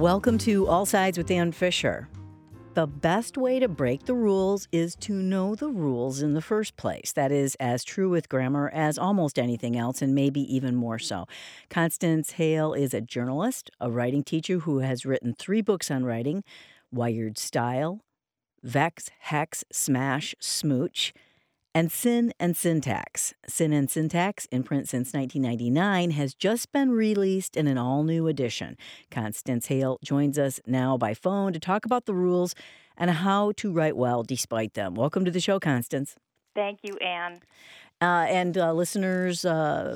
Welcome to All Sides with Dan Fisher. The best way to break the rules is to know the rules in the first place. That is as true with grammar as almost anything else, and maybe even more so. Constance Hale is a journalist, a writing teacher who has written 3 books on writing: Wired Style, Vex, Hex, Smash, Smooch, and Sin and Syntax. Sin and Syntax, in print since 1999, has just been released in an all-new edition. Constance Hale joins us now by phone to talk about the rules and how to write well despite them. Welcome to the show, Constance. Thank you, Anne. And listeners,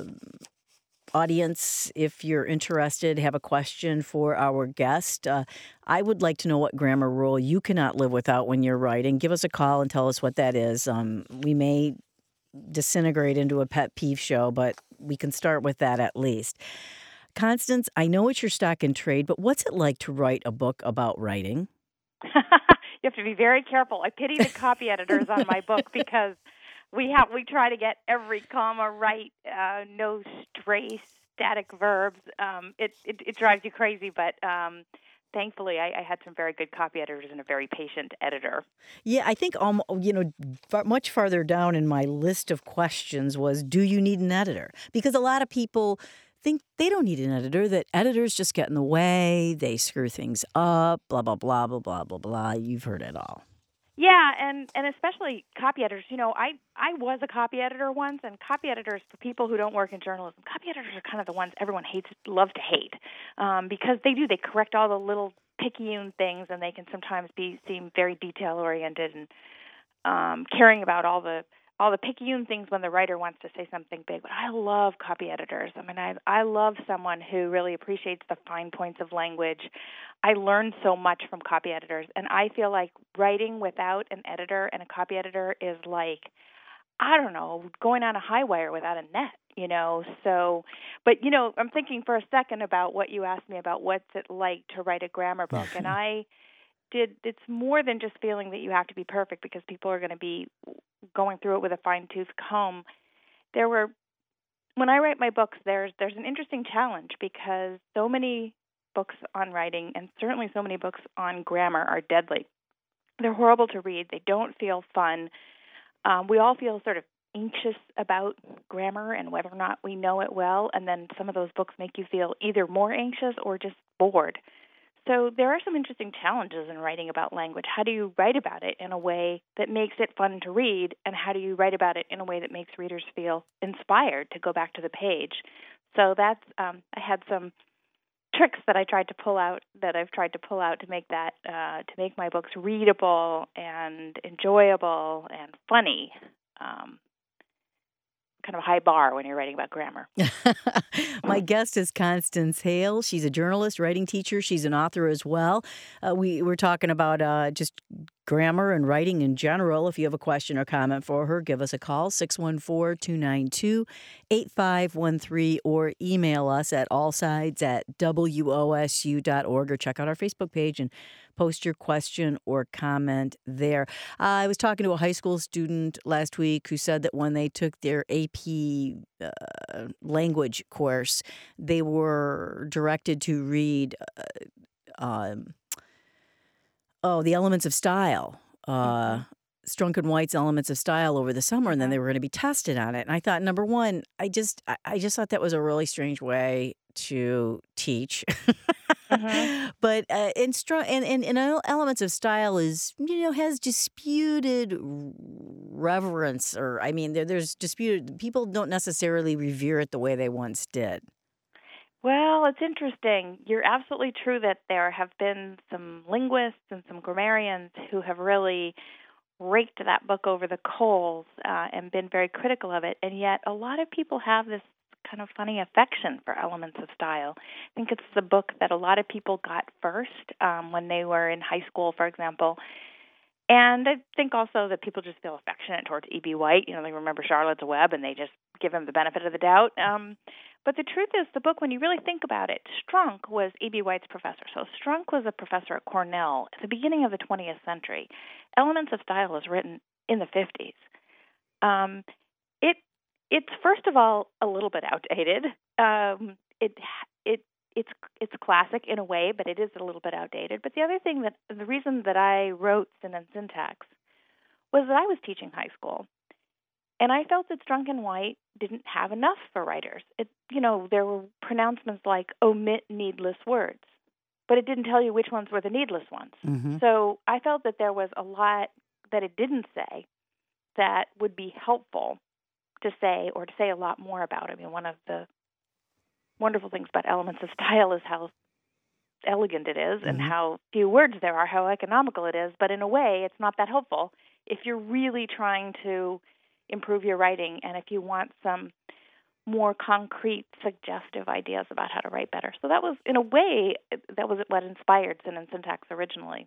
audience, if you're interested, have a question for our guest, I would like to know what grammar rule you cannot live without when you're writing. Give us a call and tell us what that is. We may disintegrate into a pet peeve show, but we can start with that at least. Constance, I know it's your stock in trade, but what's it like to write a book about writing? You have to be very careful. I pity the copy editors on my book because we try to get every comma right, no stray static verbs. It drives you crazy, but thankfully I had some very good copy editors and a very patient editor. Yeah, I think much farther down in my list of questions was, do you need an editor? Because a lot of people think they don't need an editor, that editors just get in the way, they screw things up, blah, blah, blah, blah, blah, blah, blah. You've heard it all. Yeah, and especially copy editors. You know, I was a copy editor once, and copy editors, for people who don't work in journalism, copy editors are kind of the ones everyone loves to hate, because they correct all the little picayune things, and they can sometimes seem very detail-oriented and caring about all the picayune things when the writer wants to say something big. But I love copy editors. I mean, I love someone who really appreciates the fine points of language. I learned so much from copy editors, and I feel like writing without an editor and a copy editor is like, I don't know, going on a high wire without a net, you know. So, but, you know, I'm thinking for a second about what you asked me about what's it like to write a grammar book, and it's more than just feeling that you have to be perfect because people are going to be going through it with a fine-tooth comb. When I write my books, there's an interesting challenge because so many books on writing and certainly so many books on grammar are deadly. They're horrible to read. They don't feel fun. We all feel sort of anxious about grammar and whether or not we know it well, and then some of those books make you feel either more anxious or just bored. So there are some interesting challenges in writing about language. How do you write about it in a way that makes it fun to read, and how do you write about it in a way that makes readers feel inspired to go back to the page? So that's I had some tricks that I've tried to pull out to make my books readable and enjoyable and funny. Kind of a high bar when you're writing about grammar. My guest is Constance Hale. She's a journalist, writing teacher. She's an author as well. We're talking about just grammar and writing in general. If you have a question or comment for her, give us a call, 614-292-8513, or email us at allsides@wosu.org, or check out our Facebook page and post your question or comment there. I was talking to a high school student last week who said that when they took their AP language course, they were directed to read The Elements of Style, Strunk and White's Elements of Style over the summer, and then they were going to be tested on it. And I thought, number one, I just thought that was a really strange way to teach. But in Elements of Style is, has disputed reverence, or there's disputed. People don't necessarily revere it the way they once did. Well, it's interesting. You're absolutely true that there have been some linguists and some grammarians who have really raked that book over the coals and been very critical of it, and yet a lot of people have this kind of funny affection for Elements of Style. I think it's the book that a lot of people got first when they were in high school, for example. And I think also that people just feel affectionate towards E.B. White. They remember Charlotte's Web, and they just give him the benefit of the doubt. But the truth is, the book, when you really think about it, Strunk was E.B. White's professor. So Strunk was a professor at Cornell at the beginning of the 20th century. Elements of Style was written in the 50s. It's first of all a little bit outdated. It it's classic in a way, but it is a little bit outdated. But the other thing the reason that I wrote Sin and Syntax was that I was teaching high school, and I felt that Strunk and White didn't have enough for writers. There were pronouncements like omit needless words, but it didn't tell you which ones were the needless ones. Mm-hmm. So I felt that there was a lot that it didn't say that would be helpful to say, or to say a lot more about. I mean, one of the wonderful things about Elements of Style is how elegant it is, and how few words there are, how economical it is. But in a way, it's not that helpful if you're really trying to improve your writing and if you want some more concrete, suggestive ideas about how to write better. So that was, in a way, that was what inspired Sin and Syntax originally.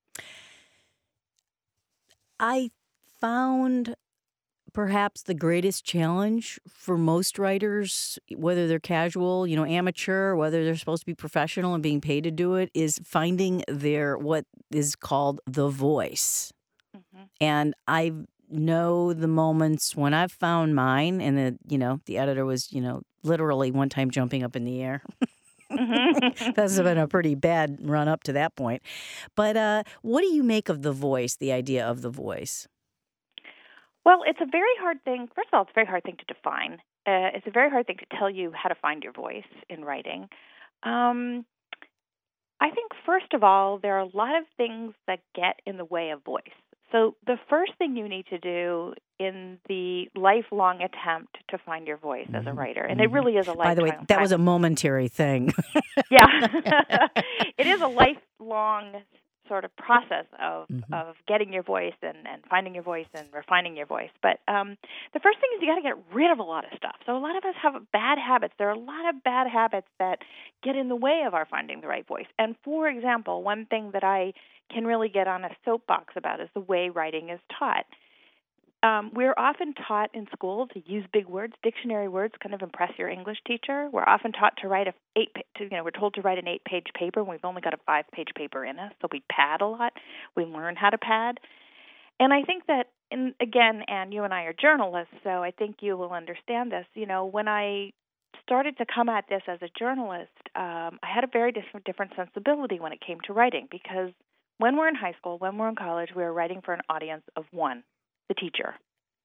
I found perhaps the greatest challenge for most writers, whether they're casual, amateur, whether they're supposed to be professional and being paid to do it, is finding their what is called the voice. Mm-hmm. And I know the moments when I've found mine, and the editor was, literally one time jumping up in the air. That's been a pretty bad run up to that point. But what do you make of the voice, the idea of the voice? Well, it's a very hard thing. First of all, it's a very hard thing to define. It's a very hard thing to tell you how to find your voice in writing. I think, first of all, there are a lot of things that get in the way of voice. So the first thing you need to do in the lifelong attempt to find your voice as a writer, and it really is a lifetime. By the way, that was a momentary thing. Yeah. It is a lifelong sort of process of getting your voice and finding your voice and refining your voice. But the first thing is you got to get rid of a lot of stuff. So a lot of us have bad habits. There are a lot of bad habits that get in the way of our finding the right voice. And for example, one thing that I can really get on a soapbox about is the way writing is taught. We're often taught in school to use big words, dictionary words, kind of impress your English teacher. We're often taught to write we're told to write an 8-page paper, and we've only got a 5-page paper in us, so we pad a lot. We learn how to pad. And I think that, again, Anne, you and I are journalists, so I think you will understand this. When I started to come at this as a journalist, I had a very different sensibility when it came to writing, because when we're in high school, when we're in college, we're writing for an audience of one, the teacher.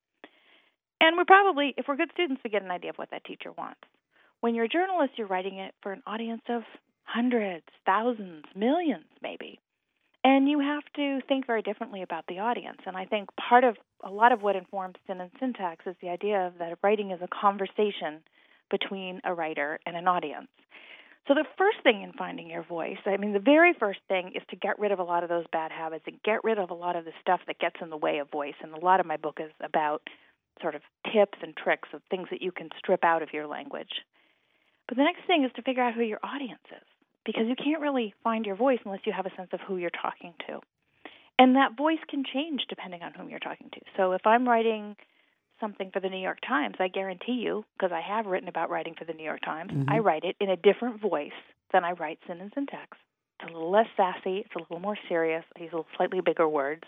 And we're probably, if we're good students, we get an idea of what that teacher wants. When you're a journalist, you're writing it for an audience of hundreds, thousands, millions, maybe. And you have to think very differently about the audience. And I think a lot of what informs Sin and Syntax is the idea that writing is a conversation between a writer and an audience. So the first thing in finding your voice, the very first thing is to get rid of a lot of those bad habits and get rid of a lot of the stuff that gets in the way of voice. And a lot of my book is about sort of tips and tricks of things that you can strip out of your language. But the next thing is to figure out who your audience is, because you can't really find your voice unless you have a sense of who you're talking to. And that voice can change depending on whom you're talking to. So if I'm writing something for the New York Times, I guarantee you, because I have written about writing for the New York Times, I write it in a different voice than I write Sin and Syntax. It's a little less sassy. It's a little more serious. I use slightly bigger words.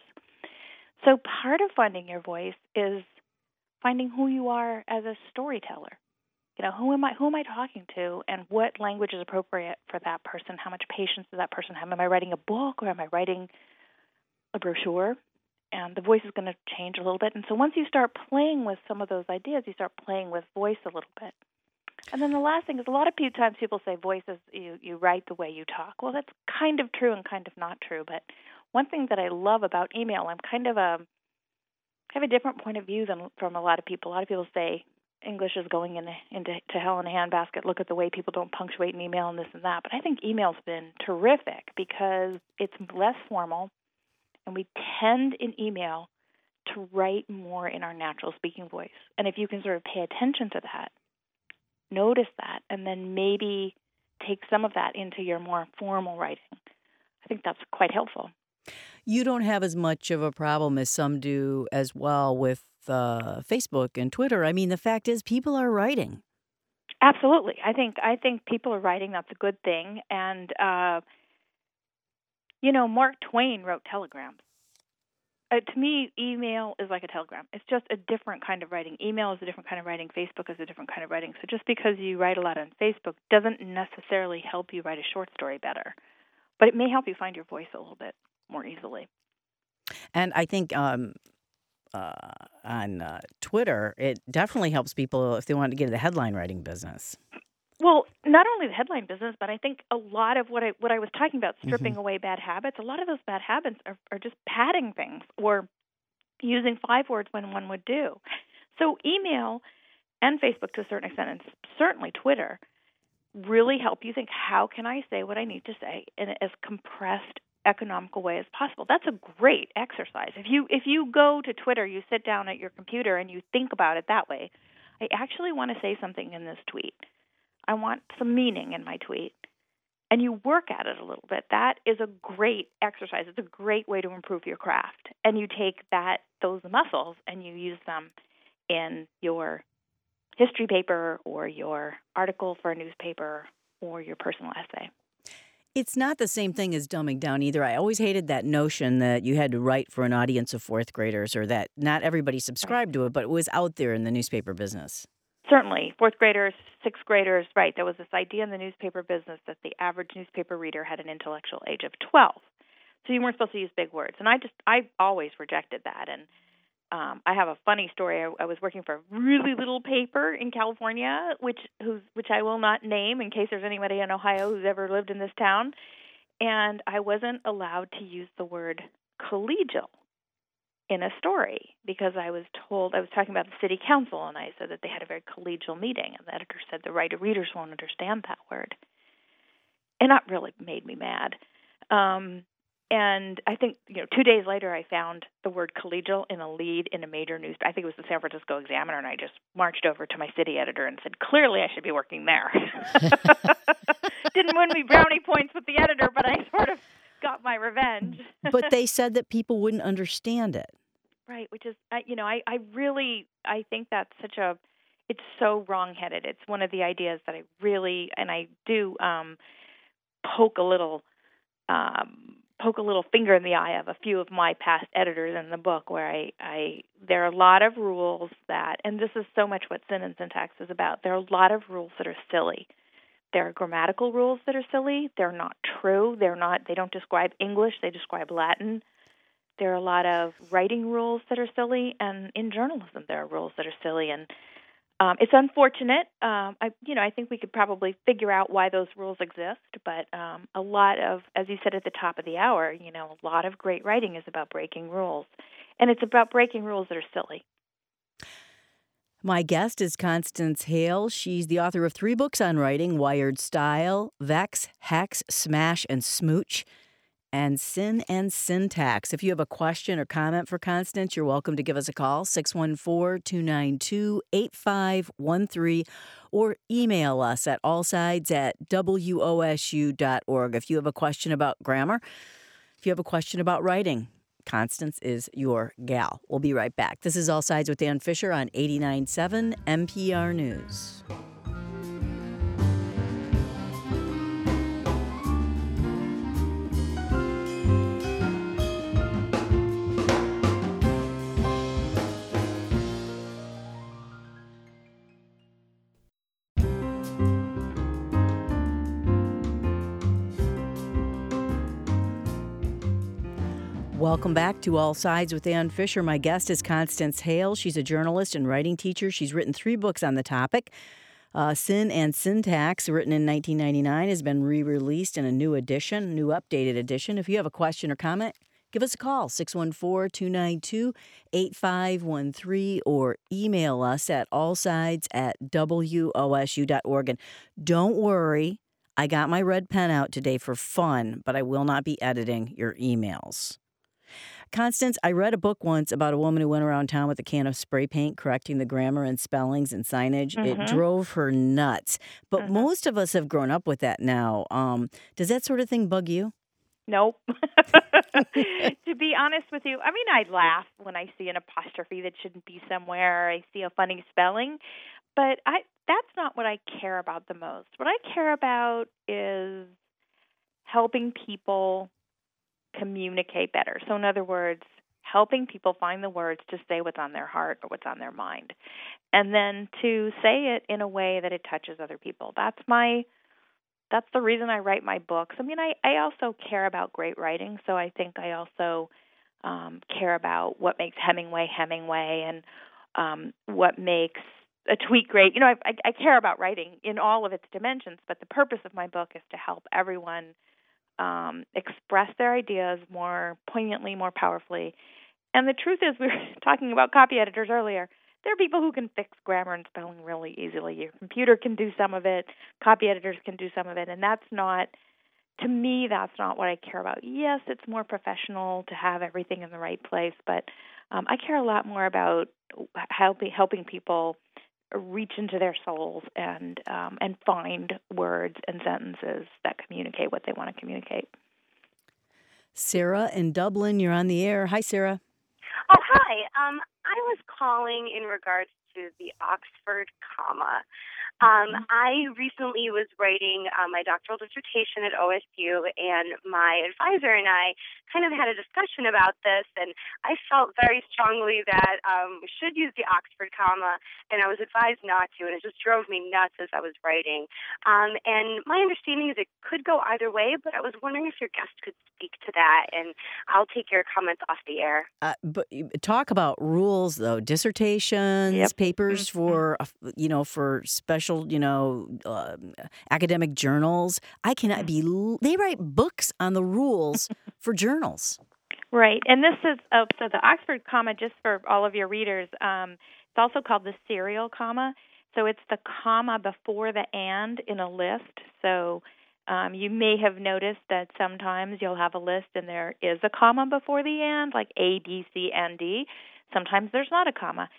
So part of finding your voice is finding who you are as a storyteller. Who am I talking to, and what language is appropriate for that person? How much patience does that person have? Am I writing a book, or am I writing a brochure? And the voice is going to change a little bit. And so once you start playing with some of those ideas, you start playing with voice a little bit. And then the last thing is, a lot of times people say voice is you write the way you talk. Well, that's kind of true and kind of not true. But one thing that I love about email, I'm kind of have a different point of view than from a lot of people. A lot of people say English is going into hell in a handbasket. Look at the way people don't punctuate an email and this and that. But I think email's been terrific because it's less formal, and we tend in email to write more in our natural speaking voice. And if you can sort of pay attention to that, notice that, and then maybe take some of that into your more formal writing, I think that's quite helpful. You don't have as much of a problem as some do as well with Facebook and Twitter. The fact is, people are writing. Absolutely. I think people are writing. That's a good thing. And, Mark Twain wrote telegrams. to me, email is like a telegram. It's just a different kind of writing. Email is a different kind of writing. Facebook is a different kind of writing. So just because you write a lot on Facebook doesn't necessarily help you write a short story better, but it may help you find your voice a little bit more easily. And I think on Twitter, it definitely helps people if they want to get into the headline writing business. Well, not only the headline business, but I think a lot of what I was talking about, stripping away bad habits, a lot of those bad habits are just padding things or using 5 words when one would do. So email and Facebook to a certain extent, and certainly Twitter, really help you think, how can I say what I need to say in as compressed, economical way as possible? That's a great exercise. If you go to Twitter, you sit down at your computer and you think about it that way, I actually want to say something in this tweet. I want some meaning in my tweet. And you work at it a little bit. That is a great exercise. It's a great way to improve your craft. And you take those muscles and you use them in your history paper or your article for a newspaper or your personal essay. It's not the same thing as dumbing down either. I always hated that notion that you had to write for an audience of 4th graders, or that not everybody subscribed to it, but it was out there in the newspaper business. Certainly, 4th graders, 6th graders, right. There was this idea in the newspaper business that the average newspaper reader had an intellectual age of 12. So you weren't supposed to use big words. And I always rejected that. And I have a funny story. I was working for a really little paper in California, which I will not name in case there's anybody in Ohio who's ever lived in this town. And I wasn't allowed to use the word collegial in a story because I was talking about the city council, and I said that they had a very collegial meeting, and the editor said the readers won't understand that word. And that really made me mad. And I think 2 days later I found the word collegial in a lead in a major news. I think it was the San Francisco Examiner, and I just marched over to my city editor and said, clearly I should be working there. Didn't win me brownie points with the editor, but I sort of got my revenge. But they said that people wouldn't understand it. Right, which is, I think that's it's so wrong-headed. It's one of the ideas that I do poke a little finger in the eye of a few of my past editors in the book, where there are a lot of rules that, and this is so much what Sin and Syntax is about, there are a lot of rules that are silly. There are grammatical rules that are silly. They're not true. They don't describe English. They describe Latin. There are a lot of writing rules that are silly, and in journalism there are rules that are silly, and it's unfortunate. I think we could probably figure out why those rules exist, but a lot of, as you said at the top of the hour, a lot of great writing is about breaking rules, and it's about breaking rules that are silly. My guest is Constance Hale. She's the author of 3 books on writing: Wired Style, Vex, Hex, Smash, and Smooch, and Sin and Syntax. If you have a question or comment for Constance, you're welcome to give us a call, 614-292-8513, or email us at allsides@wosu.org. If you have a question about grammar, if you have a question about writing, Constance is your gal. We'll be right back. This is All Sides with Dan Fisher on 89.7 NPR News. Welcome back to All Sides with Dan Fisher. My guest is Constance Hale. She's a journalist and writing teacher. She's written 3 books on the topic. Sin and Syntax, written in 1999, has been re-released in a new updated edition. If you have a question or comment, give us a call, 614-292-8513, or email us at allsides@wosu.org. And don't worry, I got my red pen out today for fun, but I will not be editing your emails. Constance, I read a book once about a woman who went around town with a can of spray paint correcting the grammar and spellings and signage. Mm-hmm. It drove her nuts. But most of us have grown up with that now. Does that sort of thing bug you? Nope. To be honest with you, I laugh when I see an apostrophe that shouldn't be somewhere. I see a funny spelling. But that's not what I care about the most. What I care about is helping people communicate better. So in other words, helping people find the words to say what's on their heart or what's on their mind, and then to say it in a way that it touches other people. That's the reason I write my books. I mean, I also care about great writing, so I think I also care about what makes Hemingway, and what makes a tweet great. You know, I care about writing in all of its dimensions, but the purpose of my book is to help everyone express their ideas more poignantly, more powerfully. And the truth is, we were talking about copy editors earlier. There are people who can fix grammar and spelling really easily. Your computer can do some of it. Copy editors can do some of it. And that's not, to me, that's not what I care about. Yes, it's more professional to have everything in the right place, but I care a lot more about helping people reach into their souls and find words and sentences that communicate what they want to communicate. Sarah in Dublin, you're on the air. Hi, Sarah. Oh, hi. I was calling in regards to the Oxford comma. I recently was writing my doctoral dissertation at OSU, and my advisor and I kind of had a discussion about this, and I felt very strongly that we should use the Oxford comma, and I was advised not to, and it just drove me nuts as I was writing. And my understanding is it could go either way, but I was wondering if your guest could speak to that, and I'll take your comments off the air. But talk about rules, though. Dissertations, papers for, for special, academic journals. They write books on the rules for journals. Right. And this is, so the Oxford comma, just for all of your readers, it's also called the serial comma. So it's the comma before the and in a list. So you may have noticed that sometimes you'll have a list and there is a comma before the and, like A, B, C, and D. Sometimes there's not a comma.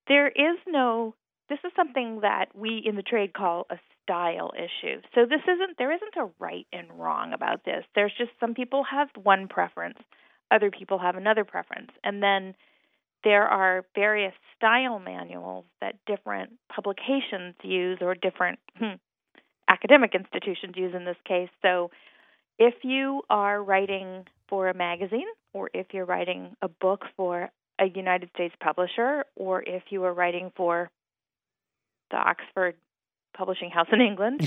This is something that we in the trade call a style issue. So there isn't a right and wrong about this. There's just some people have one preference, other people have another preference. And then there are various style manuals that different publications use or different academic institutions use in this case. So if you are writing for a magazine, or if you're writing a book for a United States publisher, or if you are writing for the Oxford Publishing House in England,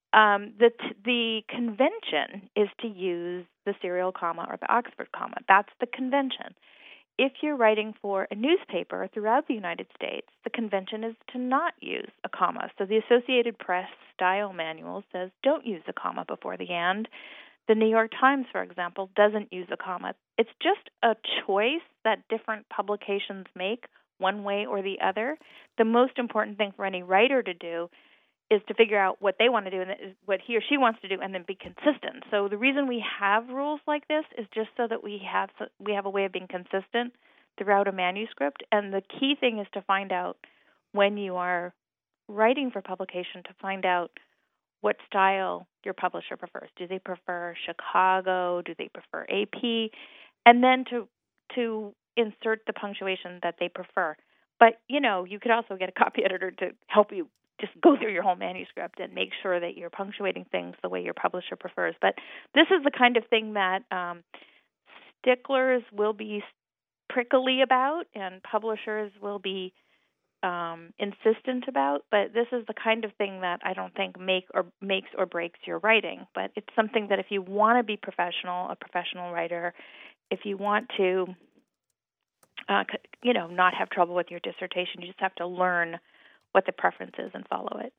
the convention is to use the serial comma or the Oxford comma. That's the convention. If you're writing for a newspaper throughout the United States, the convention is to not use a comma. So the Associated Press style manual says don't use a comma before the and. The New York Times, for example, doesn't use a comma. It's just a choice that different publications make one way or the other. The most important thing for any writer to do is to figure out what they want to do and what he or she wants to do, and then be consistent. So the reason we have rules like this is just so that we have a way of being consistent throughout a manuscript. And the key thing is to find out, when you are writing for publication, to find out what style your publisher prefers. Do they prefer Chicago? Do they prefer AP? And then to insert the punctuation that they prefer. But, you could also get a copy editor to help you just go through your whole manuscript and make sure that you're punctuating things the way your publisher prefers. But this is the kind of thing that sticklers will be prickly about and publishers will be insistent about. But this is the kind of thing that I don't think makes or breaks your writing. But it's something that if you want to be a professional writer, if you want to not have trouble with your dissertation, you just have to learn what the preference is and follow it.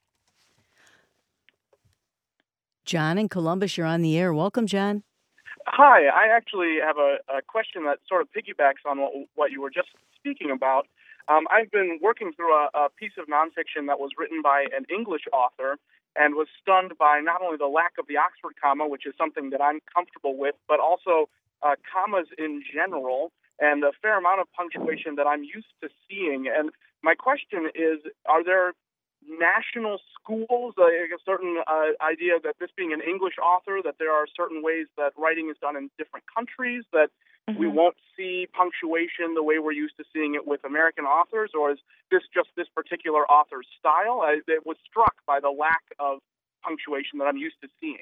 John in Columbus, you're on the air. Welcome, John. Hi. I actually have a question that sort of piggybacks on what you were just speaking about. I've been working through a piece of nonfiction that was written by an English author and was stunned by not only the lack of the Oxford comma, which is something that I'm comfortable with, but also commas in general and a fair amount of punctuation that I'm used to seeing. And my question is, are there national schools, a certain idea that this being an English author, that there are certain ways that writing is done in different countries, that we won't see punctuation the way we're used to seeing it with American authors, or is this just this particular author's style? I was struck by the lack of punctuation that I'm used to seeing.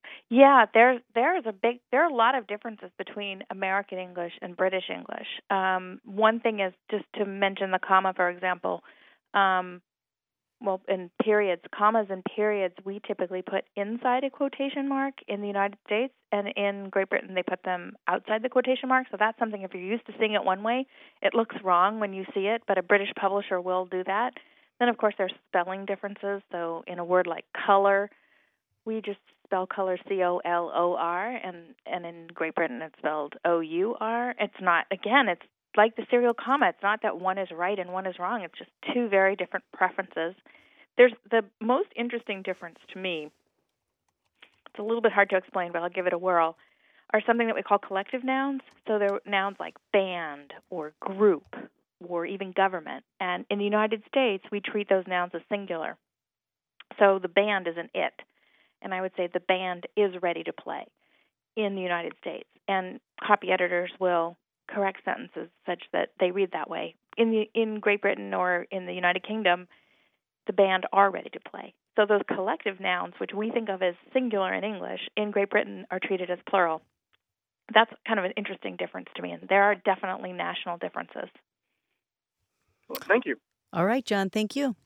Yeah, there are a lot of differences between American English and British English. One thing is just to mention the comma, for example. Well, in periods, commas and periods, we typically put inside a quotation mark in the United States, and in Great Britain they put them outside the quotation mark. So that's something, if you're used to seeing it one way, it looks wrong when you see it, but a British publisher will do that. Then, of course, there's spelling differences. So in a word like color, we just spell color C-O-L-O-R, and in Great Britain it's spelled O-U-R. It's not, again, it's like the serial comma. It's not that one is right and one is wrong. It's just two very different preferences. There's the most interesting difference to me, it's a little bit hard to explain, but I'll give it a whirl, are something that we call collective nouns. So they're nouns like band or group or even government. And in the United States, we treat those nouns as singular. So the band is an it. And I would say the band is ready to play in the United States. And copy editors will correct sentences such that they read that way. In Great Britain or in the United Kingdom, the band are ready to play. So those collective nouns, which we think of as singular in English, in Great Britain are treated as plural. That's kind of an interesting difference to me, and there are definitely national differences. Well, thank you. All right, John, thank you.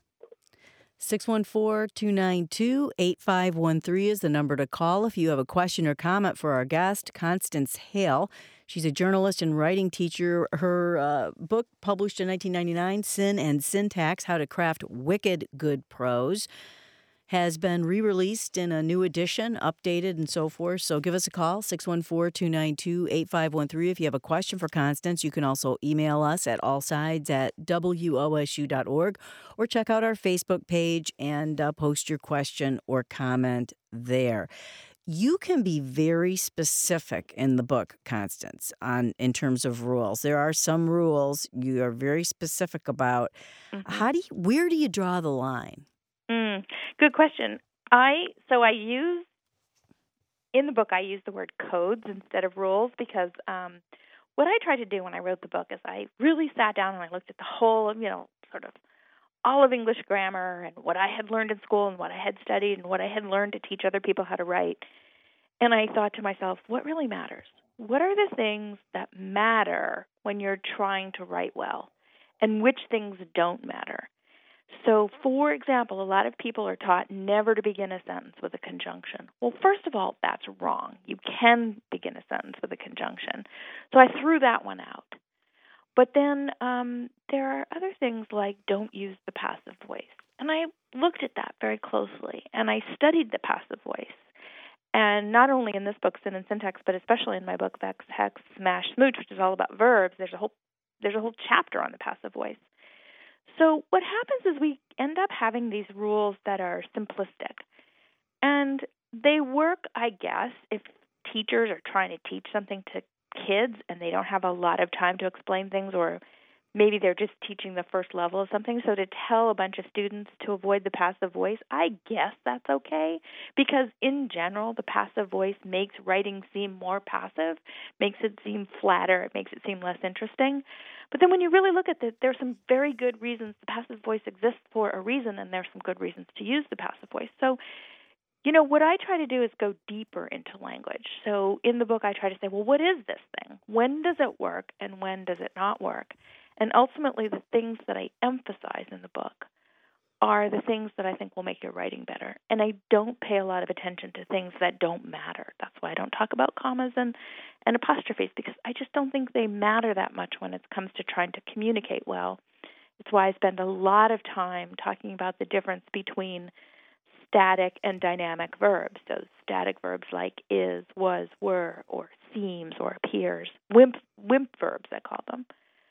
614-292-8513 is the number to call if you have a question or comment for our guest, Constance Hale. She's a journalist and writing teacher. Her book, published in 1999, Sin and Syntax, How to Craft Wicked Good Prose, has been re-released in a new edition, updated and so forth. So give us a call, 614-292-8513. If you have a question for Constance, you can also email us at allsides@wosu.org or check out our Facebook page and post your question or comment there. You can be very specific in the book, Constance, in terms of rules. There are some rules you are very specific about. Mm-hmm. Where do you draw the line? Good question. In the book I use the word codes instead of rules because what I tried to do when I wrote the book is I really sat down and I looked at the whole, sort of all of English grammar and what I had learned in school and what I had studied and what I had learned to teach other people how to write. And I thought to myself, what really matters? What are the things that matter when you're trying to write well? And which things don't matter? So, for example, a lot of people are taught never to begin a sentence with a conjunction. Well, first of all, that's wrong. You can begin a sentence with a conjunction. So I threw that one out. But then there are other things like don't use the passive voice. And I looked at that very closely, and I studied the passive voice. And not only in this book, Sin and Syntax, but especially in my book, Vex, Hex, Smash, Smooch, which is all about verbs, there's a whole chapter on the passive voice. So what happens is we end up having these rules that are simplistic. And they work, I guess, if teachers are trying to teach something to kids and they don't have a lot of time to explain things, or maybe they're just teaching the first level of something. So to tell a bunch of students to avoid the passive voice, I guess that's okay, because in general, the passive voice makes writing seem more passive, makes it seem flatter, it makes it seem less interesting. But then when you really look at it, there's some very good reasons the passive voice exists for a reason, and there's some good reasons to use the passive voice. So, what I try to do is go deeper into language. So in the book, I try to say, well, what is this thing? When does it work, and when does it not work? And ultimately, the things that I emphasize in the book are the things that I think will make your writing better. And I don't pay a lot of attention to things that don't matter. That's why I don't talk about commas and apostrophes, because I just don't think they matter that much when it comes to trying to communicate well. It's why I spend a lot of time talking about the difference between static and dynamic verbs. So static verbs like is, was, were, or seems, or appears. Wimp verbs, I call them.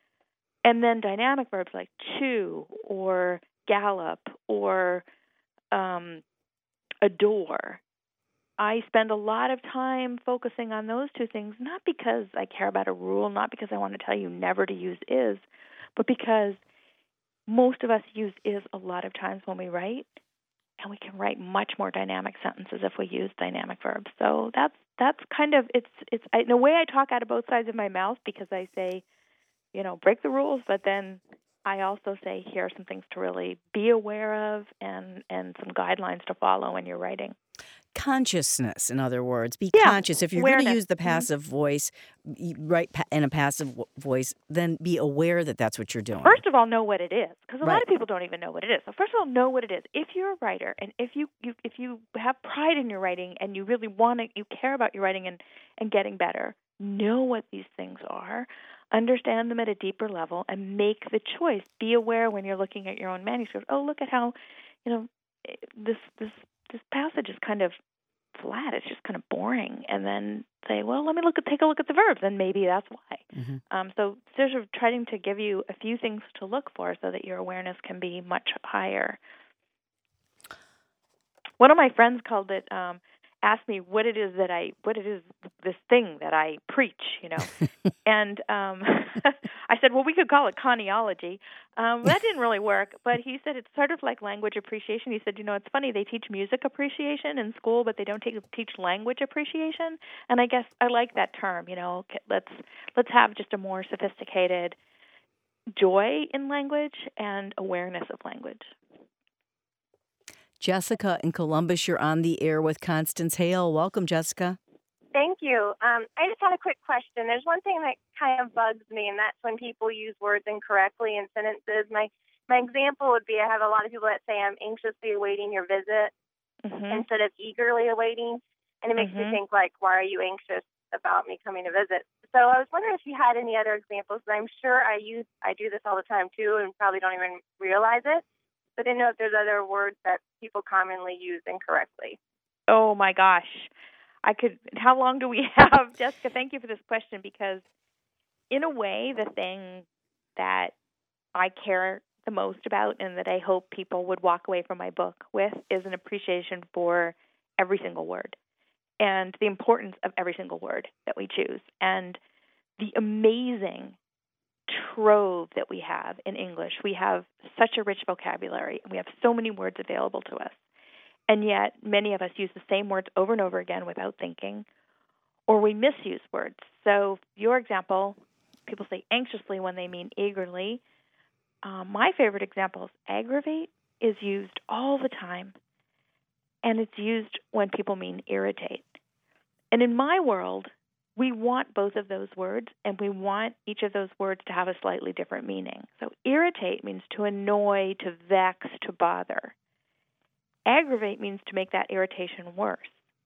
And then dynamic verbs like to, or gallop, or adore. I spend a lot of time focusing on those two things, not because I care about a rule, not because I want to tell you never to use is, but because most of us use is a lot of times when we write, and we can write much more dynamic sentences if we use dynamic verbs. So that's kind of, it's in a way I talk out of both sides of my mouth, because I say, break the rules, but then I also say here are some things to really be aware of and some guidelines to follow when you're writing. consciousness, in other words. Be Yeah, conscious. If you're going to awareness. use the passive voice, write in a passive voice, then be aware that that's what you're doing. First of all, know what it is, because a lot Right. of people don't even know what it is. So first of all, know what it is. If you're a writer, and if you have pride in your writing, and you really you care about your writing and getting better, know what these things are, understand them at a deeper level, and make the choice. Be aware when you're looking at your own manuscript. Oh, look at how, this passage is kind of flat. It's just kind of boring. And then say, well, let me take a look at the verbs, and maybe that's why. Mm-hmm. So sort of trying to give you a few things to look for so that your awareness can be much higher. One of my friends called it, asked me what it is this thing that I preach, and I said, well, we could call it Connieology. That didn't really work, but he said it's sort of like language appreciation. He said, it's funny, they teach music appreciation in school, but they don't teach language appreciation. And I guess I like that term. Let's have just a more sophisticated joy in language and awareness of language. Jessica in Columbus, you're on the air with Constance Hale. Welcome, Jessica. Thank you. I just had a quick question. There's one thing that kind of bugs me, and that's when people use words incorrectly in sentences. My example would be I have a lot of people that say I'm anxiously awaiting your visit instead of eagerly awaiting, and it makes me think, like, why are you anxious about me coming to visit? So I was wondering if you had any other examples. I'm sure I do this all the time, too, and probably don't even realize it. But I didn't know if there's other words that people commonly use incorrectly. Oh, my gosh. How long do we have? Jessica, thank you for this question, because in a way, the thing that I care the most about and that I hope people would walk away from my book with is an appreciation for every single word and the importance of every single word that we choose, and the amazing trove that we have in English. We have such a rich vocabulary, and we have so many words available to us. And yet, many of us use the same words over and over again without thinking, or we misuse words. So, your example, people say anxiously when they mean eagerly. My favorite example is aggravate is used all the time, and it's used when people mean irritate. And in my world, we want both of those words, and we want each of those words to have a slightly different meaning. So irritate means to annoy, to vex, to bother. Aggravate means to make that irritation worse.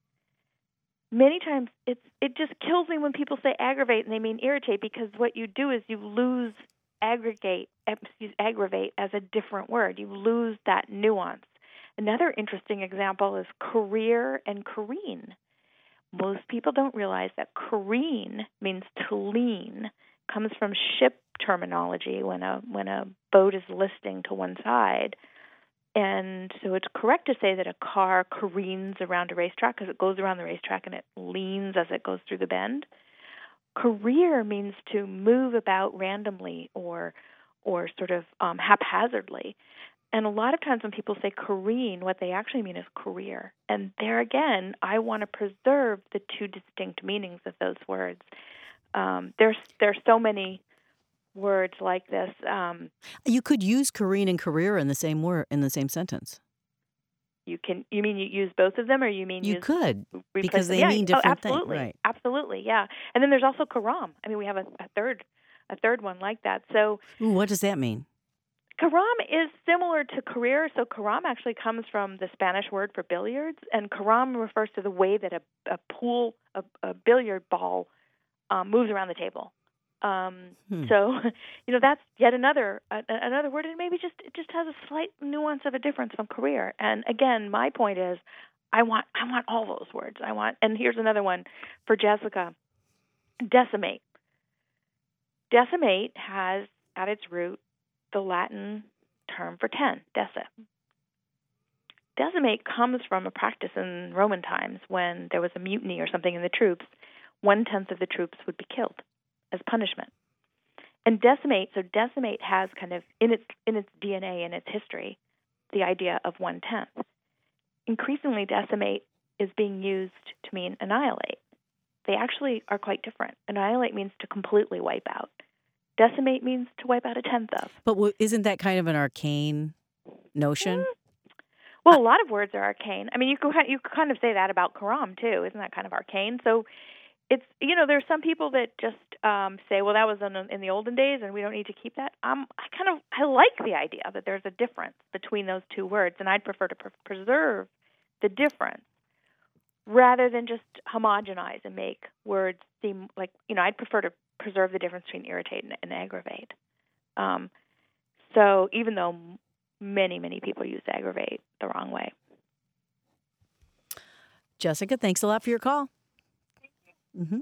Many times it just kills me when people say aggravate and they mean irritate, because what you do is you lose aggravate as a different word. You lose that nuance. Another interesting example is career and careen. Most people don't realize that careen means to lean, comes from ship terminology when a boat is listing to one side. And so it's correct to say that a car careens around a racetrack because it goes around the racetrack and it leans as it goes through the bend. Career means to move about randomly or sort of haphazardly. And a lot of times when people say careen, what they actually mean is career. And there again, I want to preserve the two distinct meanings of those words. There's so many words like this. You could use careen and career in the same word in the same sentence. You mean you use both of them, or you mean you could because they them? mean different absolutely. things, right? Absolutely, yeah. And then there's also karam. I mean, we have a third one like that. So, what does that mean? Karam is similar to career. So karam actually comes from the Spanish word for billiards, and karam refers to the way that a billiard ball moves around the table. So, that's yet another word, and maybe it just has a slight nuance of a difference from career. And again, my point is, I want all those words. And here's another one for Jessica: decimate. Decimate has at its root the Latin term for 10, deci. Decimate comes from a practice in Roman times when there was a mutiny or something in the troops. 1/10 of the troops would be killed as punishment. And decimate has kind of in its DNA, in its history, the idea of 1/10. Increasingly, decimate is being used to mean annihilate. They actually are quite different. Annihilate means to completely wipe out. Decimate means to wipe out 1/10 of. But isn't that kind of an arcane notion? Well, a lot of words are arcane. I mean, you could kind of say that about Quran too. Isn't that kind of arcane? So it's, there's some people that just say, well, that was in the olden days, and we don't need to keep that. I like the idea that there's a difference between those two words, and I'd prefer to preserve the difference rather than just homogenize and make words seem like, I'd prefer to preserve the difference between irritate and aggravate. So even though many, many people use aggravate the wrong way. Jessica, thanks a lot for your call. Mm-hmm.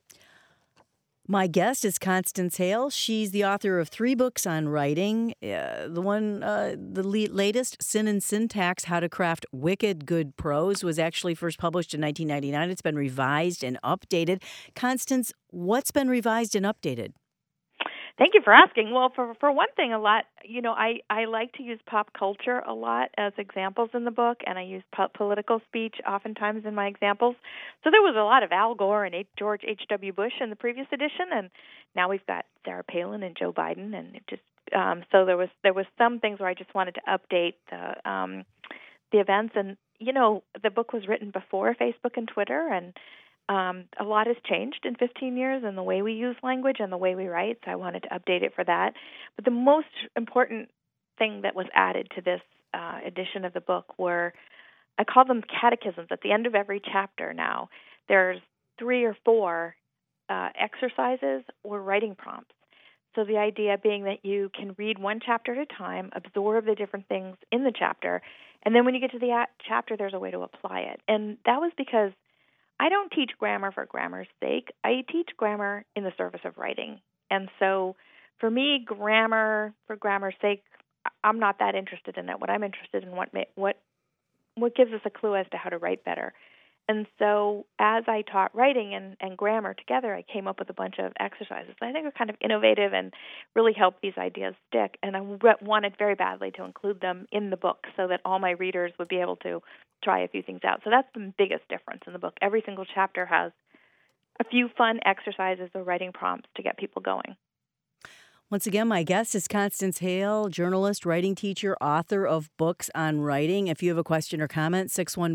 My guest is Constance Hale. She's the author of 3 books on writing. The latest, Sin and Syntax, How to Craft Wicked Good Prose, was actually first published in 1999. It's been revised and updated. Constance, what's been revised and updated? Thank you for asking. Well, for one thing, a lot, I like to use pop culture a lot as examples in the book, and I use political speech oftentimes in my examples. So there was a lot of Al Gore and George H.W. Bush in the previous edition, and now we've got Sarah Palin and Joe Biden, and it just so there was some things where I just wanted to update the events, and the book was written before Facebook and Twitter, and a lot has changed in 15 years in the way we use language and the way we write, so I wanted to update it for that. But the most important thing that was added to this edition of the book were, I call them catechisms. At the end of every chapter now, there's 3 or 4 exercises or writing prompts. So the idea being that you can read one chapter at a time, absorb the different things in the chapter, and then when you get to the chapter, there's a way to apply it. And that was because I don't teach grammar for grammar's sake. I teach grammar in the service of writing. And so for me, grammar for grammar's sake, I'm not that interested in it. What I'm interested in what gives us a clue as to how to write better. And so as I taught writing and grammar together, I came up with a bunch of exercises that I think are kind of innovative and really help these ideas stick. And I wanted very badly to include them in the book so that all my readers would be able to try a few things out. So that's the biggest difference in the book. Every single chapter has a few fun exercises or writing prompts to get people going. Once again, my guest is Constance Hale, journalist, writing teacher, author of books on writing. If you have a question or comment,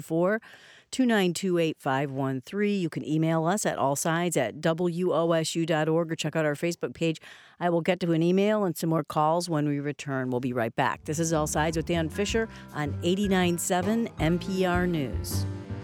614-292-8513. You can email us at allsides@wosu.org or check out our Facebook page. I will get to an email and some more calls when we return. We'll be right back. This is All Sides with Dan Fisher on 89.7 NPR News.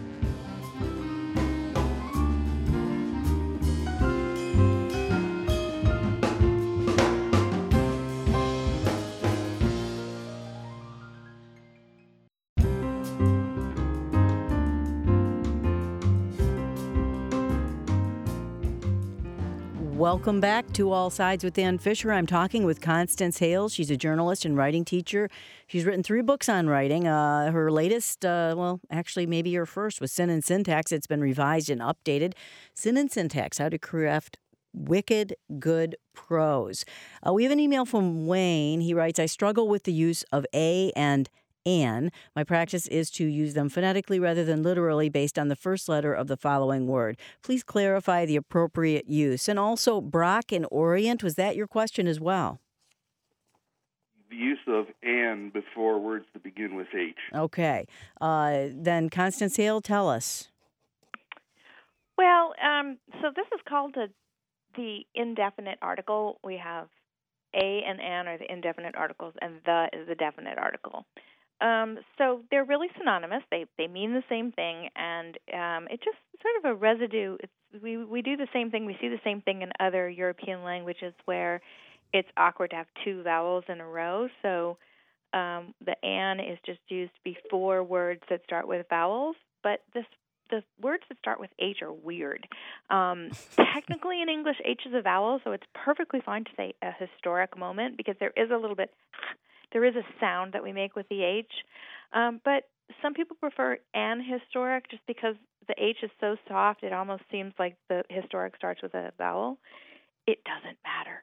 Welcome back to All Sides with Dan Fisher. I'm talking with Constance Hale. She's a journalist and writing teacher. She's written 3 books on writing. Her latest, actually maybe her first, was Sin and Syntax. It's been revised and updated. Sin and Syntax, How to Craft Wicked Good Prose. We have an email from Wayne. He writes, I struggle with the use of a and an. My practice is to use them phonetically rather than literally based on the first letter of the following word. Please clarify the appropriate use. And also, Brock and Orient, was that your question as well? The use of "and" before words that begin with H. Okay. Then, Constance Hale, tell us. Well, so this is called the indefinite article. We have a and an are the indefinite articles, and the is the definite article. So they're really synonymous. They mean the same thing, and it's just sort of a residue. We do the same thing. We see the same thing in other European languages where it's awkward to have 2 vowels in a row. So the "an" is just used before words that start with vowels, but the words that start with H are weird. Technically in English, H is a vowel, so it's perfectly fine to say a historic moment because there is a sound that we make with the H. But some people prefer an historic just because the H is so soft, it almost seems like the historic starts with a vowel. It doesn't matter.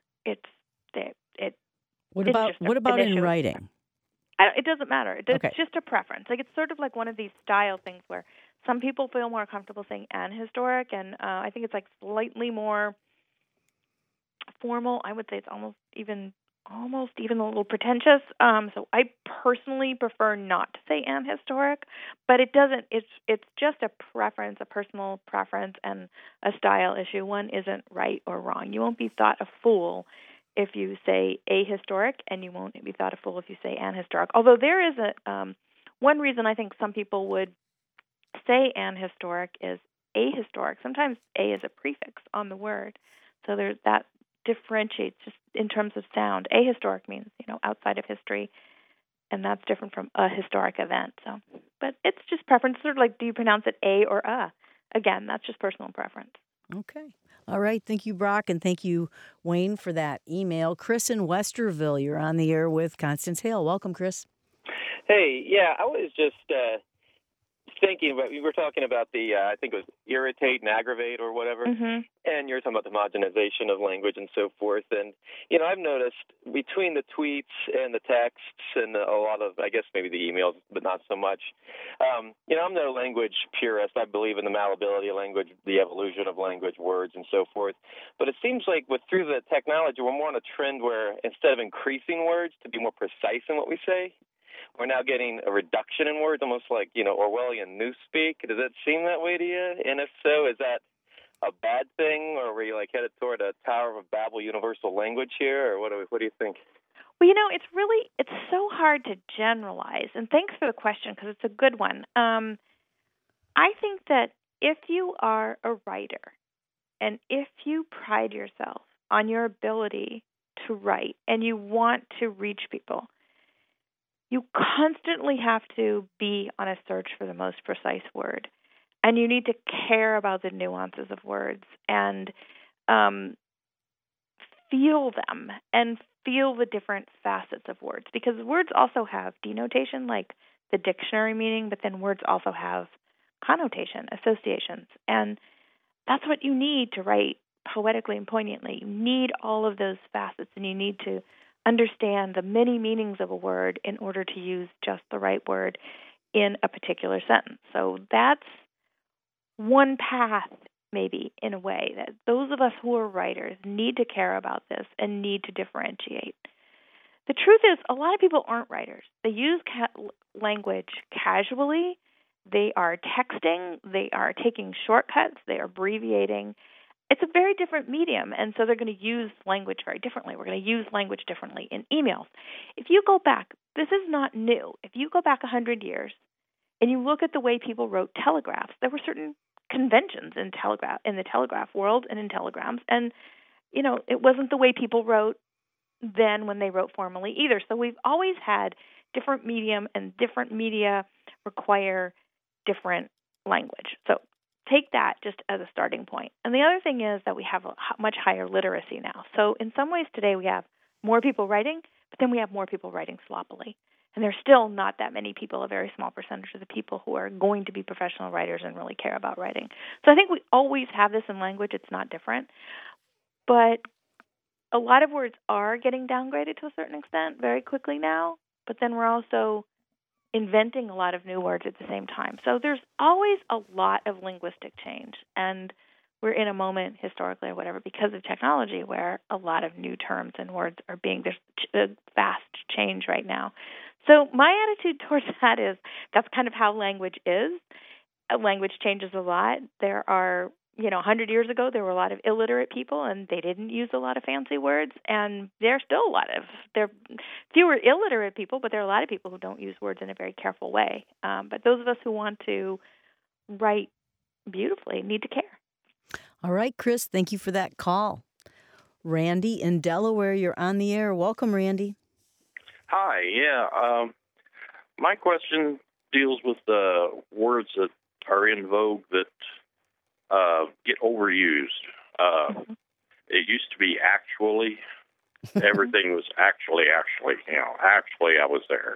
What about in writing? It doesn't matter. It's okay. just a preference. Like it's sort of like one of these style things where some people feel more comfortable saying an historic, and I think it's like slightly more formal. I would say it's almost even almost even a little pretentious. So I personally prefer not to say ahistoric, but it doesn't. It's just a preference, a personal preference, and a style issue. One isn't right or wrong. You won't be thought a fool if you say ahistoric, and you won't be thought a fool if you say ahistoric. Although there is one reason I think some people would say ahistoric is ahistoric. Sometimes a is a prefix on the word, so there's that differentiates just in terms of sound. Ahistoric means, outside of history, and that's different from a historic event. So, but it's just preference. Sort of like, do you pronounce it a or a? Again, that's just personal preference. Okay. All right. Thank you, Brock, and thank you, Wayne, for that email. Chris in Westerville, you're on the air with Constance Hale. Welcome, Chris. Hey, yeah, I was just thinking about, we were talking about the, I think it was irritate and aggravate or whatever, and you're talking about the homogenization of language and so forth. And, I've noticed between the tweets and the texts and a lot of, I guess maybe the emails, but not so much, I'm no language purist. I believe in the malleability of language, the evolution of language, words, and so forth. But it seems like through the technology, we're more on a trend where instead of increasing words to be more precise in what we say, we're now getting a reduction in words, almost like, Orwellian newspeak. Does it seem that way to you? And if so, is that a bad thing, or were you headed toward a Tower of Babel universal language here, or what do you think? Well, it's so hard to generalize, and thanks for the question because it's a good one. I think that if you are a writer and if you pride yourself on your ability to write and you want to reach people, you constantly have to be on a search for the most precise word, and you need to care about the nuances of words and feel them and feel the different facets of words, because words also have denotation, like the dictionary meaning, but then words also have connotation, associations, and that's what you need to write poetically and poignantly. You need all of those facets, and you need to understand the many meanings of a word in order to use just the right word in a particular sentence. So that's one path, maybe, in a way, that those of us who are writers need to care about this and need to differentiate. The truth is, a lot of people aren't writers. They use language casually. They are texting. They are taking shortcuts. They are abbreviating. It's a very different medium, and so they're going to use language very differently. We're going to use language differently in emails. If you go back, this is not new. If you go back 100 years and you look at the way people wrote telegraphs, there were certain conventions in the telegraph world and in telegrams, and it wasn't the way people wrote then when they wrote formally either. So we've always had different medium, and different media require different language. So take that just as a starting point. And the other thing is that we have a much higher literacy now. So in some ways today we have more people writing, but then we have more people writing sloppily. And there's still not that many people, a very small percentage of the people who are going to be professional writers and really care about writing. So I think we always have this in language. It's not different. But a lot of words are getting downgraded to a certain extent very quickly now, but then we're also inventing a lot of new words at the same time. So there's always a lot of linguistic change, and we're in a moment historically or whatever because of technology where a lot of new terms and words are there's a fast change right now. So my attitude towards that is that's kind of how language is. Language changes a lot. There are 100 years ago, there were a lot of illiterate people, and they didn't use a lot of fancy words. And there are fewer illiterate people, but there are a lot of people who don't use words in a very careful way. But those of us who want to write beautifully need to care. All right, Chris, thank you for that call. Randy in Delaware, you're on the air. Welcome, Randy. Hi, yeah. My question deals with the words that are in vogue that get overused. It used to be actually. Everything was actually, actually I was there,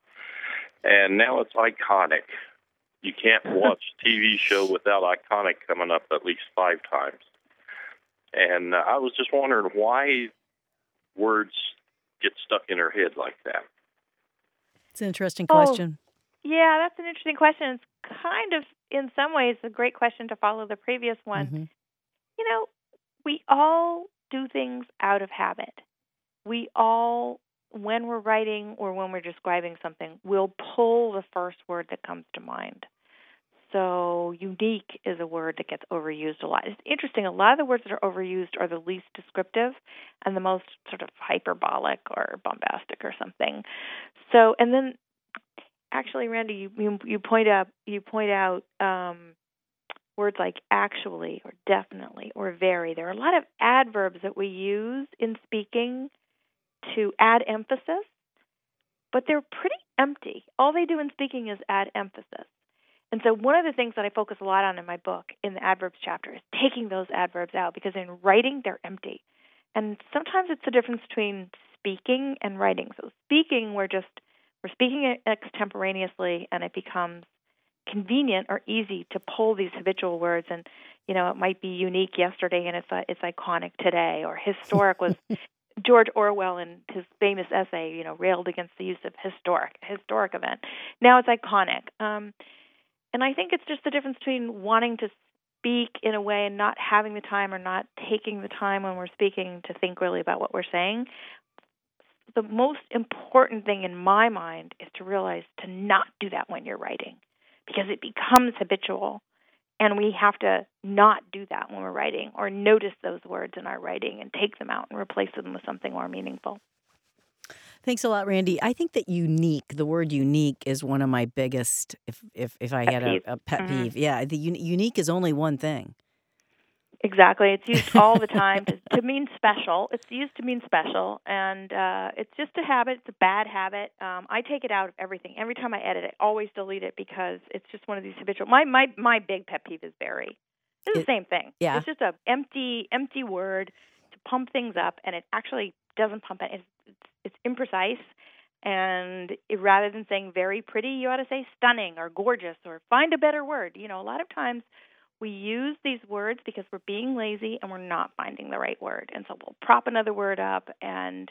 And now it's iconic. You can't watch a TV show without iconic coming up at least 5 times. And I was just wondering why words get stuck in her head like that. It's an interesting question. Yeah, that's an interesting question. It's kind of, in some ways, a great question to follow the previous one. We all do things out of habit. we all, when we're writing or when we're describing something, we'll pull the first word that comes to mind. So unique is a word that gets overused a lot. It's interesting. A lot of the words that are overused are the least descriptive and the most sort of hyperbolic or bombastic or something. So, and then actually, Randy, you point out words like actually or definitely or very. There are a lot of adverbs that we use in speaking to add emphasis, but they're pretty empty. All they do in speaking is add emphasis. And so one of the things that I focus a lot on in my book, in the adverbs chapter, is taking those adverbs out, because in writing, they're empty. And sometimes it's the difference between speaking and writing. So speaking, we're speaking extemporaneously, and it becomes convenient or easy to pull these habitual words. And, it might be unique yesterday, and it's iconic today, or historic was George Orwell in his famous essay, railed against the use of historic event. Now it's iconic. And I think it's just the difference between wanting to speak in a way and not having the time, or not taking the time when we're speaking to think really about what we're saying. The most important thing in my mind is to realize to not do that when you're writing, because it becomes habitual, and we have to not do that when we're writing, or notice those words in our writing and take them out and replace them with something more meaningful. Thanks a lot, Randy. I think that the word unique is one of my biggest, if I had a pet peeve. Yeah, the unique is only one thing. Exactly. It's used all the time to mean special. It's used to mean special, and it's just a habit. It's a bad habit. I take it out of everything. Every time I edit it, I always delete it, because it's just one of these habitual. My big pet peeve is very. It's the same thing. Yeah. It's just an empty word to pump things up, and it actually doesn't pump it. It's imprecise, and rather than saying very pretty, you ought to say stunning or gorgeous or find a better word. A lot of times we use these words because we're being lazy and we're not finding the right word, and so we'll prop another word up, and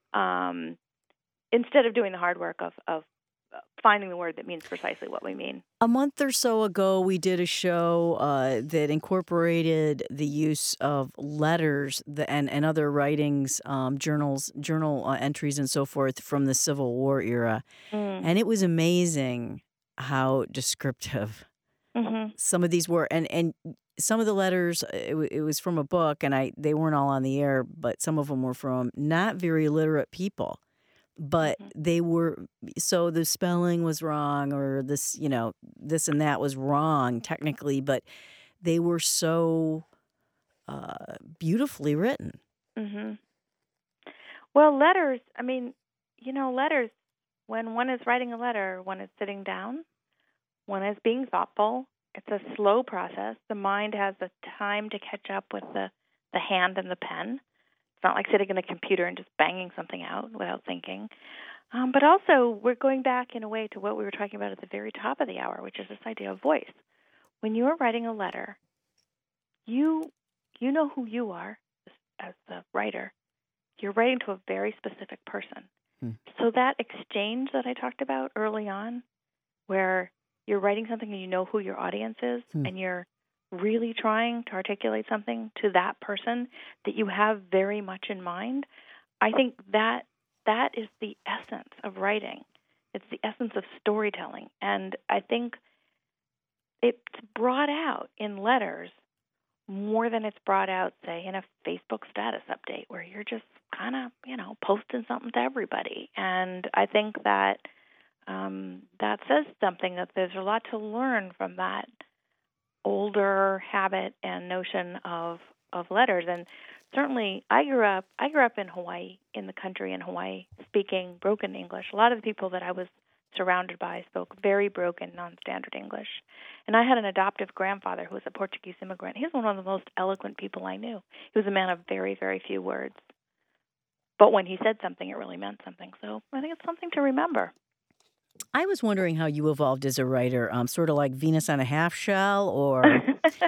instead of doing the hard work of finding the word that means precisely what we mean. A month or so ago, we did a show that incorporated the use of letters and other writings, journal entries and so forth from the Civil War era. And it was amazing how descriptive some of these were. And some of the letters, it was from a book, and they weren't all on the air, but some of them were from not very literate people. But they were, so the spelling was wrong, or this, this and that was wrong technically, but they were so beautifully written. Mm-hmm. Well, letters, letters, when one is writing a letter, one is sitting down, one is being thoughtful. It's a slow process. The mind has the time to catch up with the hand and the pen. It's not like sitting in a computer and just banging something out without thinking. But also, we're going back in a way to what we were talking about at the very top of the hour, which is this idea of voice. When you're writing a letter, you know who you are as the writer. You're writing to a very specific person. So that exchange that I talked about early on, where you're writing something and you know who your audience is, and you're really trying to articulate something to that person that you have very much in mind, I think that is the essence of writing. It's the essence of storytelling. And I think it's brought out in letters more than it's brought out, say, in a Facebook status update, where you're just kind of, posting something to everybody. And I think that that says something, that there's a lot to learn from that older habit and notion of letters. And certainly I grew up in Hawaii, in the country in Hawaii, speaking broken English. A lot of the people that I was surrounded by spoke very broken, non-standard English. And I had an adoptive grandfather who was a Portuguese immigrant. He was one of the most eloquent people I knew. He was a man of very, very few words. But when he said something, it really meant something. So I think it's something to remember. I was wondering how you evolved as a writer, sort of like Venus on a half shell, or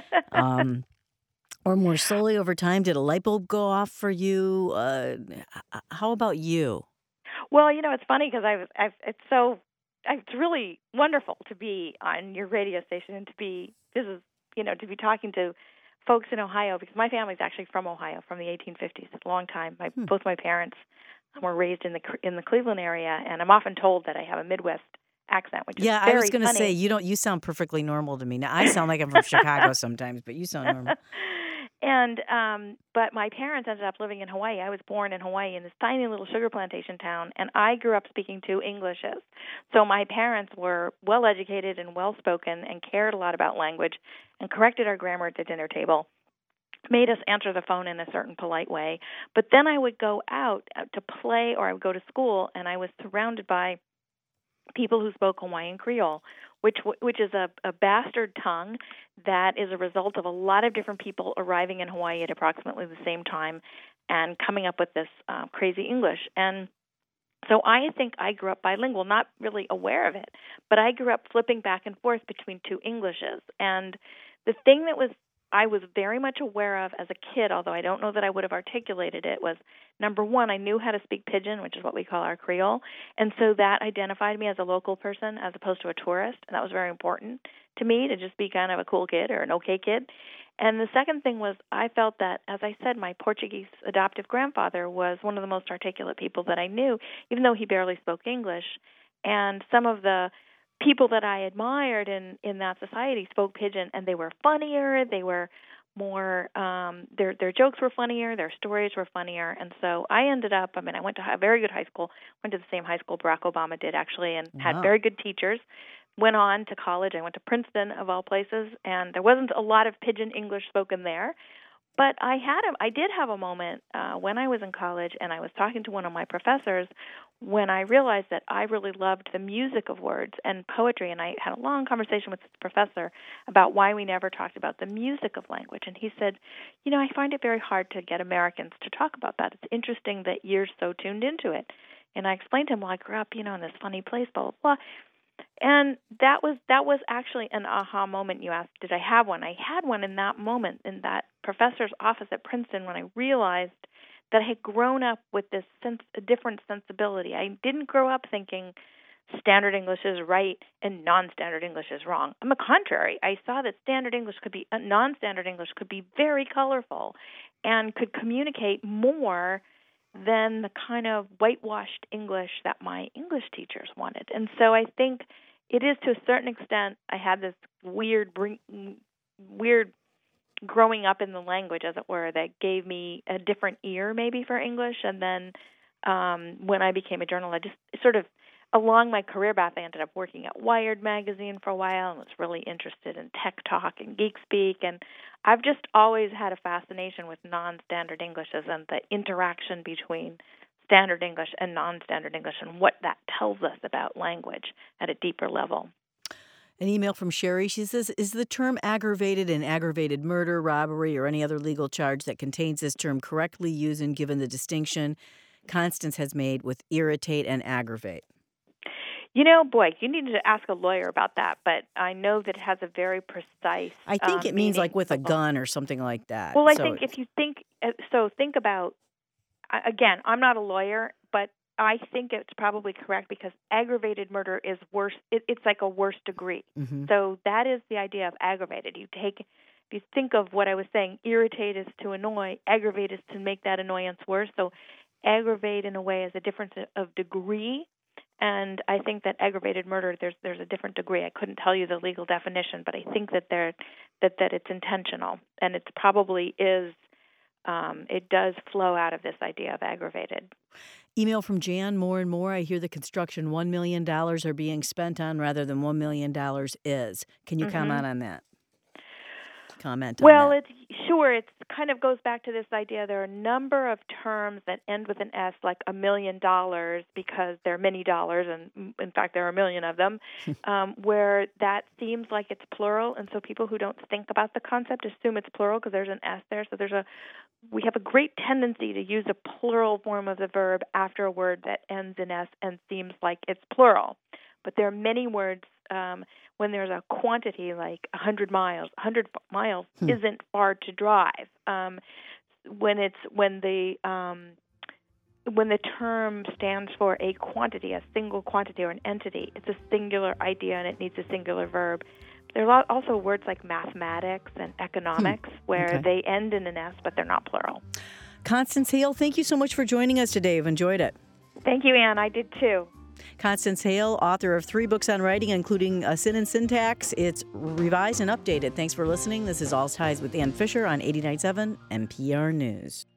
more slowly over time. Did a light bulb go off for you? How about you? Well, it's funny because it's really wonderful to be on your radio station and to be talking to folks in Ohio, because my family's actually from Ohio, from the 1850s. It's a long time. Both my parents were raised in the Cleveland area, and I'm often told that I have a Midwest accent, which is Yeah, very I was going to funny. say, you sound perfectly normal to me. Now, I sound like I'm from Chicago sometimes, but you sound normal. And but my parents ended up living in Hawaii. I was born in Hawaii in this tiny little sugar plantation town, and I grew up speaking two Englishes. So my parents were well educated and well spoken and cared a lot about language and corrected our grammar at the dinner table, made us answer the phone in a certain polite way. But then I would go out to play, or I would go to school, and I was surrounded by people who spoke Hawaiian Creole, which is a bastard tongue that is a result of a lot of different people arriving in Hawaii at approximately the same time and coming up with this crazy English. And so I think I grew up bilingual, not really aware of it, but I grew up flipping back and forth between two Englishes. And the thing that I was very much aware of as a kid, although I don't know that I would have articulated it, was, number one, I knew how to speak Pidgin, which is what we call our Creole, and so that identified me as a local person as opposed to a tourist, and that was very important to me, to just be kind of a cool kid or an okay kid. And the second thing was, I felt that, as I said, my Portuguese adoptive grandfather was one of the most articulate people that I knew, even though he barely spoke English. And some of the people that I admired in that society spoke Pidgin, and they were funnier, they were more, their jokes were funnier, their stories were funnier. And so I ended up, I went to a very good high school, went to the same high school Barack Obama did, actually, and had very good teachers. Went on to college. I went to Princeton, of all places, and there wasn't a lot of Pidgin English spoken there. But I did have a moment when I was in college, and I was talking to one of my professors when I realized that I really loved the music of words and poetry, and I had a long conversation with this professor about why we never talked about the music of language. And he said, I find it very hard to get Americans to talk about that. It's interesting that you're so tuned into it. And I explained to him, well, I grew up, in this funny place, blah, blah, blah. And that was actually an aha moment. You asked, did I have one? I had one in that moment in that professor's office at Princeton when I realized that I had grown up with this a different sensibility. I didn't grow up thinking standard English is right and non-standard English is wrong. On the contrary, I saw that standard English non-standard English could be very colorful and could communicate more than the kind of whitewashed English that my English teachers wanted. And so I think it is, to a certain extent, I had this weird growing up in the language, as it were, that gave me a different ear maybe for English. And then when I became a journalist, I just sort of, along my career path, I ended up working at Wired magazine for a while and was really interested in tech talk and geek speak. And I've just always had a fascination with non-standard Englishes and the interaction between standard English and non-standard English and what that tells us about language at a deeper level. An email from Sherry. She says, is the term aggravated in aggravated murder, robbery, or any other legal charge that contains this term correctly used and given the distinction Constance has made with irritate and aggravate? Boy, you need to ask a lawyer about that, but I know that it has a very precise I think it means meaning. like with a gun or something like that. Well, I think if you think about, again, I'm not a lawyer, but I think it's probably correct because aggravated murder is worse. It's like a worse degree. Mm-hmm. So that is the idea of aggravated. If you think of what I was saying, irritate is to annoy, aggravate is to make that annoyance worse. So aggravate in a way is a difference of degree. And I think that aggravated murder, there's a different degree. I couldn't tell you the legal definition, but I think that it's intentional, and it probably is. It does flow out of this idea of aggravated. Email from Jan. More and more, I hear the construction $1 million are being spent on rather than $1 million is. Can you comment on that? Well, it kind of goes back to this idea. There are a number of terms that end with an S, like $1 million, because there are many dollars, and in fact there are a million of them, where that seems like it's plural, and so people who don't think about the concept assume it's plural because there's an S there. So we have a great tendency to use a plural form of the verb after a word that ends in S and seems like it's plural. But there are many words when there's a quantity like 100 miles. 100 miles isn't far to drive. When the term stands for a quantity, a single quantity or an entity, it's a singular idea and it needs a singular verb. There are also words like mathematics and economics where they end in an S, but they're not plural. Constance Hale, thank you so much for joining us today. I've enjoyed it. Thank you, Ann. I did too. Constance Hale, author of 3 books on writing, including Sin and Syntax. It's revised and updated. Thanks for listening. This is All Ties with Ann Fisher on 89.7 NPR News.